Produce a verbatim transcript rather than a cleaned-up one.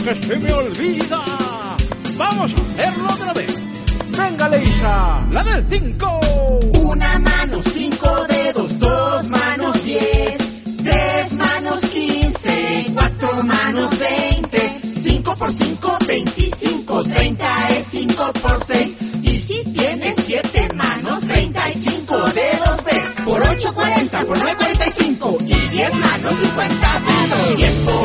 que se me olvida. Vamos a hacerlo otra vez. Venga, Leisa. La del cinco. Una mano, cinco dedos, dos manos, diez, tres manos, quince, cuatro manos, veinte, cinco por cinco, veinticinco, treinta es cinco por seis. Y si tienes siete manos, treinta y cinco dedos ves. Por ocho, cuarenta, por nueve, cuarenta y cinco. Y diez manos, cincuenta dedos. diez por